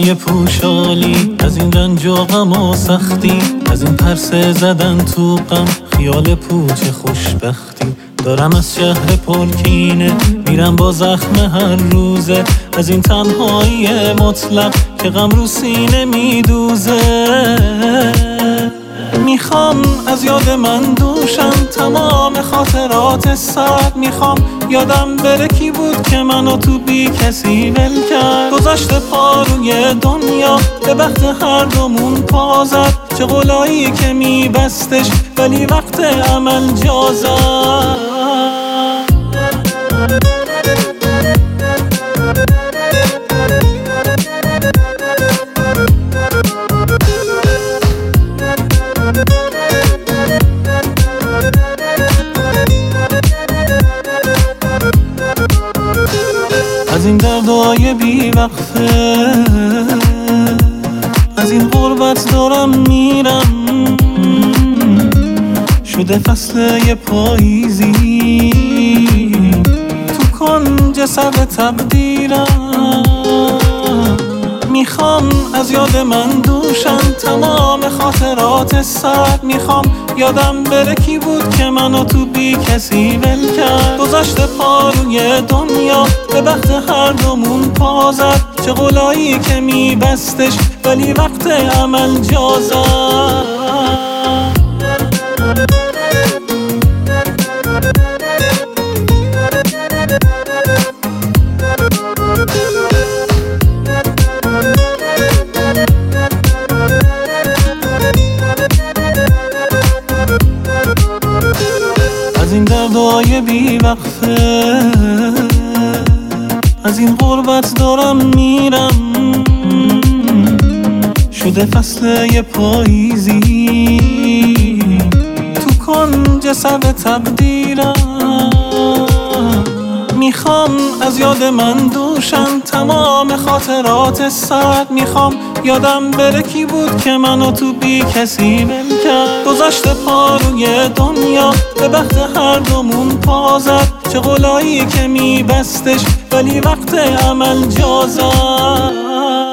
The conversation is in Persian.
دردای پوشالی، از این رنج و غم و سختی، از این پرسه زدن تو غم، خیال پوچ خوشبختی. دارم از شهر پرکینه میرم با زخم هر روزه، از این تنهایی مطلق که غم رو سینه میدوزه. میخوام از یاد من دوشم تمام خاطرات سرد، میخوام یادم بره کی بود که منو تو بی کسی ول کرد. گذاشته پا روی دنیا به بخت هر دومون پا زد، چه قولایی که میبستش ولی وقت عمل جا زد. از این دردای بی وقفه، از این غربت دارم میرم، شده فصل پاییزی تو کنج سر تقدیرم. میخوام از یاد من دوشم تمام خاطرات سرد، میخوام یادم بره کی بود که منو تو بی کسی ول کرد. گذاشته پا روی دنیا به بخت هر دومون پا زد، چه قولایی که میبستش ولی وقت عمل جا زد. از این دردای بی وقفه، از این غربت دارم میرم، شده فصل پاییزی تو کنج سر تقدیرم. میخوام از یاد من دوشم تمام خاطرات سرد، میخوام یادم بره کی بود که منو تو بی کسی ول کرد. گذاشته پا روی دنیا به بخت هر دومون پا زد، چه قولایی که میبستش ولی وقت عمل جا زد.